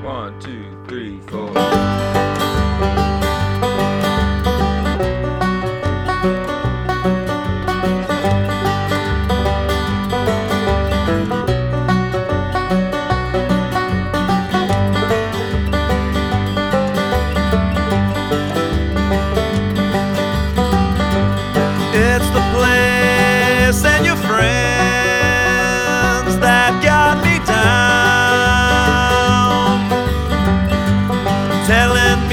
1, 2, 3, 4. It's the place and your friends that got me down, telling